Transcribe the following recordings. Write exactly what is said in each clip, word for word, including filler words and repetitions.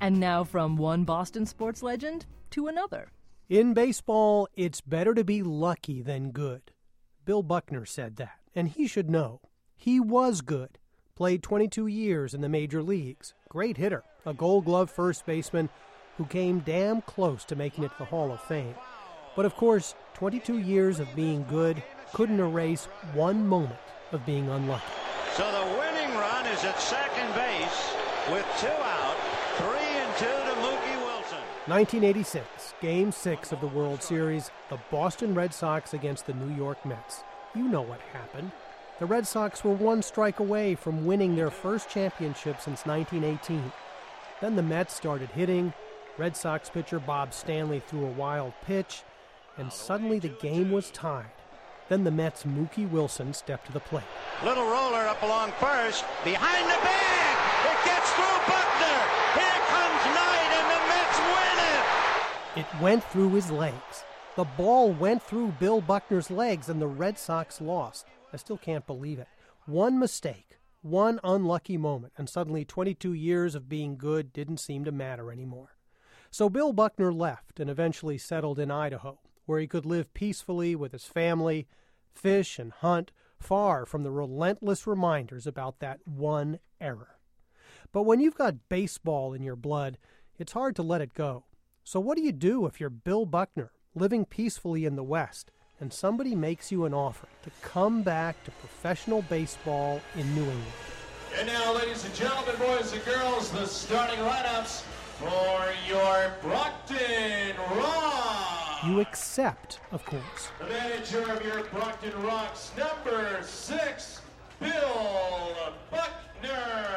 And now from one Boston sports legend to another. In baseball, it's better to be lucky than good. Bill Buckner said that, and he should know. He was good. Played twenty-two years in the major leagues. Great hitter, a Gold Glove first baseman who came damn close to making it to the Hall of Fame. But of course, twenty-two years of being good couldn't erase one moment of being unlucky. So the winning run is at second base with two out, three and two to Mookie Wilson. nineteen eighty-six, Game six of the World Series, the Boston Red Sox against the New York Mets. You know what happened. The Red Sox were one strike away from winning their first championship since nineteen eighteen. Then the Mets started hitting. Red Sox pitcher Bob Stanley threw a wild pitch, and suddenly the game was tied. Then the Mets' Mookie Wilson stepped to the plate. Little roller up along first, behind the bag. It gets through Buckner. Here comes Knight, and the Mets win it. It went through his legs. The ball went through Bill Buckner's legs, and the Red Sox lost. I still can't believe it. One mistake, one unlucky moment, and suddenly twenty-two years of being good didn't seem to matter anymore. So Bill Buckner left and eventually settled in Idaho, where he could live peacefully with his family, fish and hunt, far from the relentless reminders about that one error. But when you've got baseball in your blood, it's hard to let it go. So what do you do if you're Bill Buckner, living peacefully in the West, and somebody makes you an offer to come back to professional baseball in New England? And now, ladies and gentlemen, boys and girls, the starting lineups for your Brockton Rock. You accept, of course. The manager of your Brockton Rocks, number six, Bill Buckner.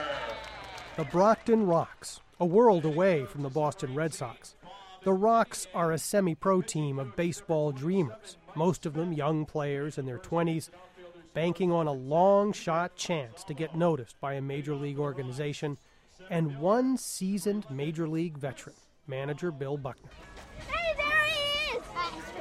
The Brockton Rocks, a world away from the Boston Red Sox. The Rocks are a semi-pro team of baseball dreamers, most of them young players in their twenties, banking on a long-shot chance to get noticed by a major league organization, and one seasoned major league veteran, manager Bill Buckner. Hey, there he is!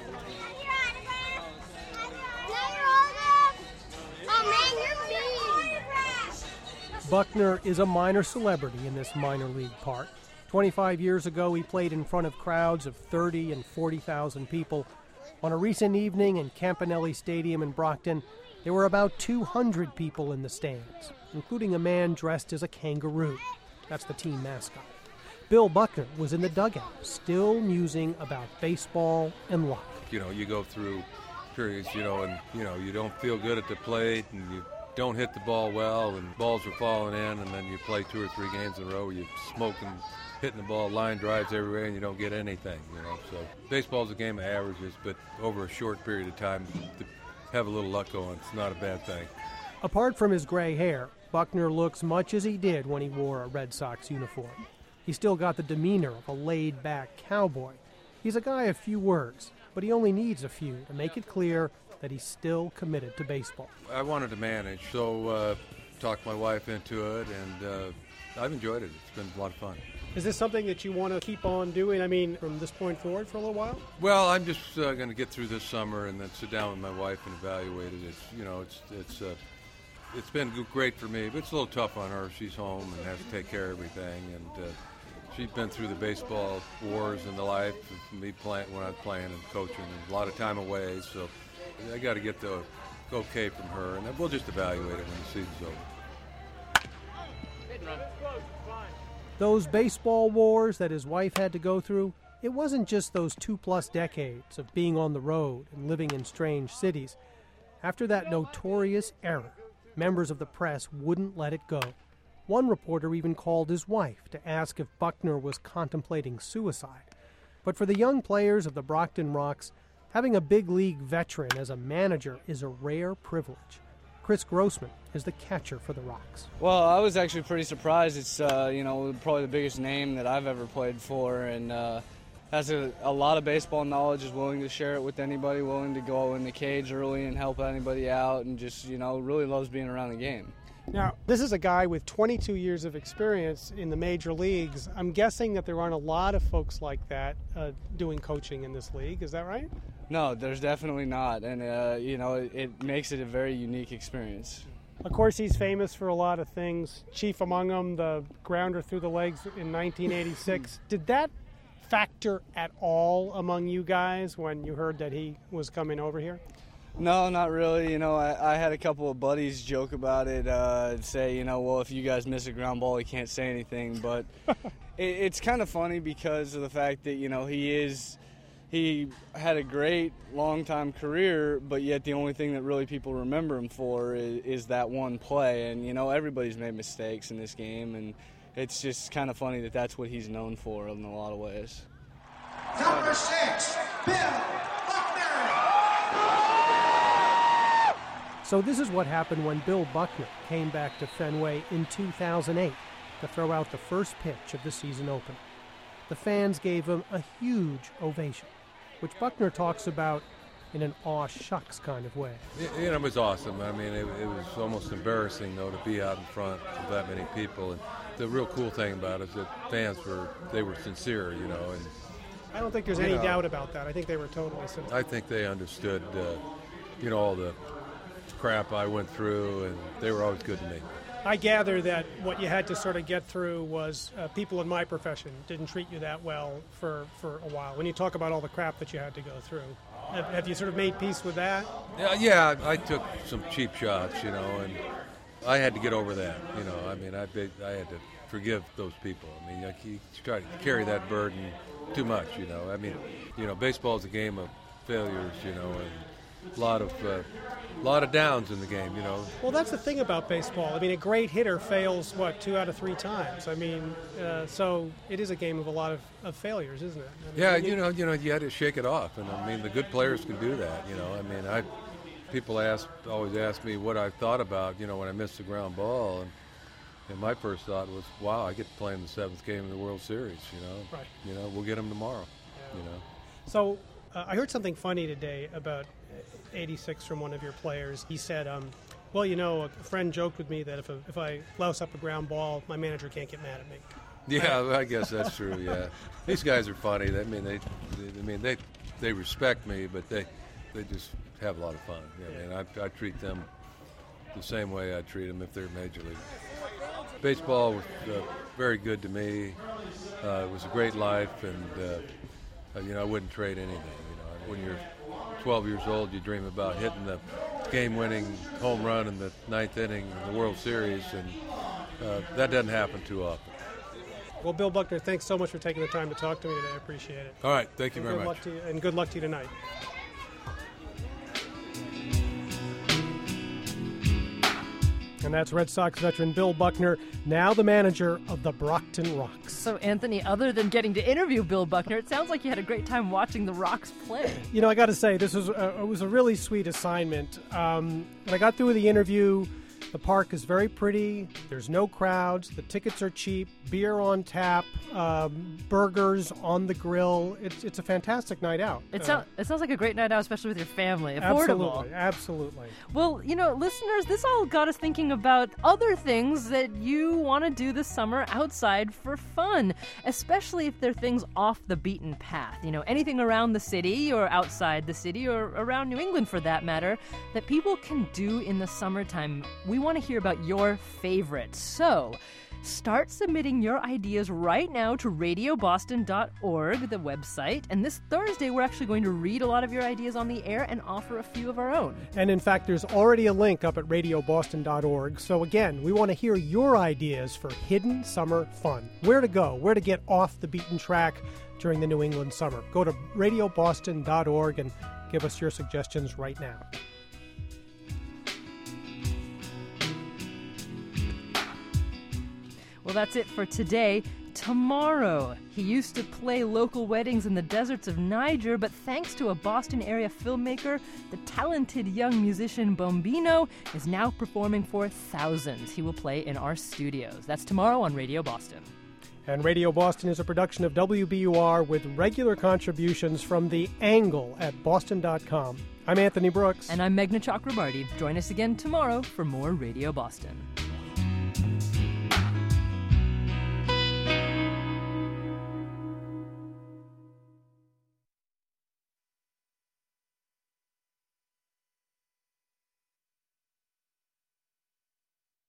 Oh, man, you're mean! Buckner is a minor celebrity in this minor league park. twenty-five years ago, he played in front of crowds of thirty and forty thousand people. On a recent evening in Campanelli Stadium in Brockton, there were about two hundred people in the stands, including a man dressed as a kangaroo. That's the team mascot. Bill Buckner was in the dugout, still musing about baseball and luck. You know, you go through periods, you know, and, you know, you don't feel good at the plate, and you don't hit the ball well, and balls are falling in, and then you play two or three games in a row, you smoking, hitting the ball, line drives everywhere, and you don't get anything, you know. So baseball's a game of averages, but over a short period of time, to have a little luck going, it's not a bad thing. Apart from his gray hair, Buckner looks much as he did when he wore a Red Sox uniform. He's still got the demeanor of a laid-back cowboy. He's a guy of few words, but he only needs a few to make it clear that he's still committed to baseball. I wanted to manage, so uh, talked my wife into it, and uh, I've enjoyed it. It's been a lot of fun. Is this something that you want to keep on doing, I mean, from this point forward for a little while? Well, I'm just uh, going to get through this summer and then sit down with my wife and evaluate it. It's, you know, it's it's uh, it's been great for me, but it's a little tough on her. She's home and has to take care of everything, and uh, she's been through the baseball wars in the life of me playing when I was playing and coaching, and a lot of time away. So I got to get the okay from her, and then we'll just evaluate it when the season's over. Those baseball wars that his wife had to go through, it wasn't just those two-plus decades of being on the road and living in strange cities. After that notorious error, members of the press wouldn't let it go. One reporter even called his wife to ask if Buckner was contemplating suicide. But for the young players of the Brockton Rocks, having a big league veteran as a manager is a rare privilege. Chris Grossman is the catcher for the Rocks. Well, I was actually pretty surprised. It's, uh, you know, probably the biggest name that I've ever played for, and uh, has a, a lot of baseball knowledge, is willing to share it with anybody, willing to go in the cage early and help anybody out, and just, you know, really loves being around the game. Now, this is a guy with twenty-two years of experience in the major leagues. I'm guessing that there aren't a lot of folks like that uh, doing coaching in this league. Is that right? No, there's definitely not, and, uh, you know, it, it makes it a very unique experience. Of course, he's famous for a lot of things. Chief among them, the grounder through the legs in nineteen eighty-six. Did that factor at all among you guys when you heard that he was coming over here? No, not really. You know, I, I had a couple of buddies joke about it, uh, say, you know, well, if you guys miss a ground ball, he can't say anything. But it, it's kind of funny because of the fact that, you know, he is... He had a great long-time career, but yet the only thing that really people remember him for is, is that one play. And, you know, everybody's made mistakes in this game, and it's just kind of funny that that's what he's known for in a lot of ways. Number six, Bill Buckner. So this is what happened when Bill Buckner came back to Fenway in two thousand eight to throw out the first pitch of the season opener. The fans gave him a huge ovation, which Buckner talks about in an aw shucks kind of way. You know, it was awesome. I mean, it, it was almost embarrassing, though, to be out in front of that many people. And the real cool thing about it is that fans were, they were sincere, you know. And I don't think there's any know, doubt about that. I think they were totally sincere. I think they understood, uh, you know, all the crap I went through, and they were always good to me. I gather that what you had to sort of get through was uh, people in my profession didn't treat you that well for, for a while. When you talk about all the crap that you had to go through, have, have you sort of made peace with that? Yeah, yeah, I took some cheap shots, you know, and I had to get over that. You know, I mean, I I had to forgive those people. I mean, like, you try to carry that burden too much, you know. I mean, you know, baseball is a game of failures, you know, and a lot of uh, a lot of downs in the game, you know. Well, that's the thing about baseball. I mean, a great hitter fails, what, two out of three times? I mean, uh, so it is a game of a lot of, of failures, isn't it? I mean, yeah, you, you know, you know, you had to shake it off, and I mean, the good players can do that, you know. I mean, I people ask always ask me what I thought about, you know, when I missed the ground ball, and, and my first thought was, wow, I get to play in the seventh game of the World Series, you know. Right. You know, we'll get them tomorrow, yeah. you know. So uh, I heard something funny today about eighty-six from one of your players. He said, um, well, you know, a friend joked with me that if, a, if I louse up a ground ball, my manager can't get mad at me. Yeah, I guess that's true, yeah. These guys are funny. I mean, they, they I mean, they they respect me, but they they just have a lot of fun. Yeah, I mean, I, I treat them the same way I treat them if they're major league. Baseball was uh, very good to me. Uh, it was a great life, and, uh, you know, I wouldn't trade anything. You know, when you're twelve years old, you dream about hitting the game-winning home run in the ninth inning in the World Series, and uh, that doesn't happen too often. Well, Bill Buckner, thanks so much for taking the time to talk to me today. I appreciate it. All right, thank you and very good much. Luck to you, and good luck to you tonight. And that's Red Sox veteran Bill Buckner, now the manager of the Brockton Rocks. So, Anthony, other than getting to interview Bill Buckner, it sounds like you had a great time watching the Rocks play. You know, I got to say, this was a, it was a really sweet assignment. Um, when I got through with the interview, the park is very pretty. There's no crowds. The tickets are cheap. Beer on tap. Um, burgers on the grill. It's it's a fantastic night out. It, uh, sound, it sounds like a great night out, especially with your family. Affordable. Absolutely, absolutely. Well, you know, listeners, this all got us thinking about other things that you want to do this summer outside for fun, especially if they're things off the beaten path. You know, anything around the city or outside the city or around New England for that matter that people can do in the summertime. We want to hear about your favorites. So, start submitting your ideas right now to radio boston dot org, the website. And this Thursday, we're actually going to read a lot of your ideas on the air and offer a few of our own. And in fact, there's already a link up at radio boston dot org. So again, we want to hear your ideas for hidden summer fun. Where to go, where to get off the beaten track during the New England summer. Go to radio boston dot org and give us your suggestions right now. Well, that's it for today. Tomorrow, he used to play local weddings in the deserts of Niger, but thanks to a Boston area filmmaker, the talented young musician Bombino is now performing for thousands. He will play in our studios. That's tomorrow on Radio Boston. And Radio Boston is a production of W B U R with regular contributions from The Angle at boston dot com. I'm Anthony Brooks. And I'm Meghna Chakrabarty. Join us again tomorrow for more Radio Boston.